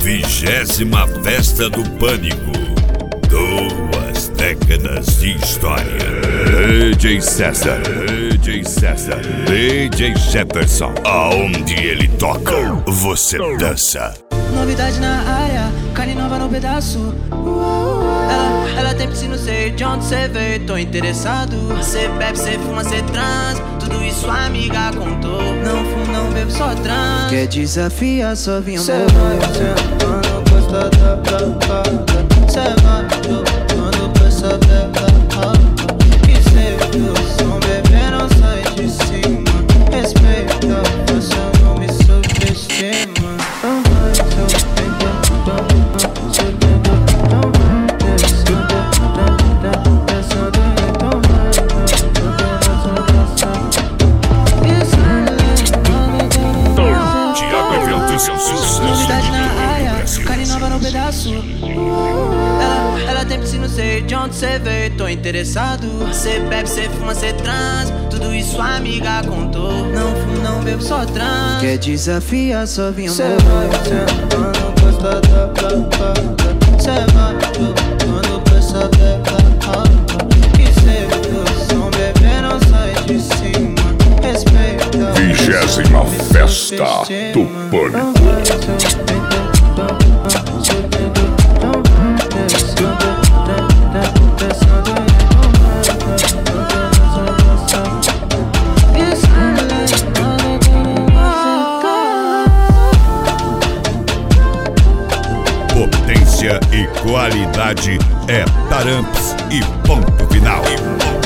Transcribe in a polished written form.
20ª Festa do Pânico. 2 décadas de história. DJ César, DJ Jefferson. Aonde ele toca, você dança. Novidade na área, carne nova no pedaço. Ela tem piscina, sei de onde cê veio, tô interessado. Cê bebe, cê fuma, cê trans, tudo isso a amiga contou. Não fumo, não bebo, só trans. Quer desafiar, só vinha cê vai, quando gosta da papada. Cê vai, quando pensa bela. E cê viu, som bebê não sai de cima. Respeita, você não me subestima. Novidade na área, carne nova no pedaço. Ela tem piscina, sei de onde cê veio, tô interessado. Cê bebe, cê fuma, cê trans, tudo isso a amiga contou. Não fumo, não bebo, só trans. Quer desafiar, só vinha cê vai, quando gosta da papada. Cê vai, quando pensa bela. E cê viu, som bebê não sai de cima. Respeita, 20ª Festa do Pânico. Potência e qualidade é Taramps e ponto final.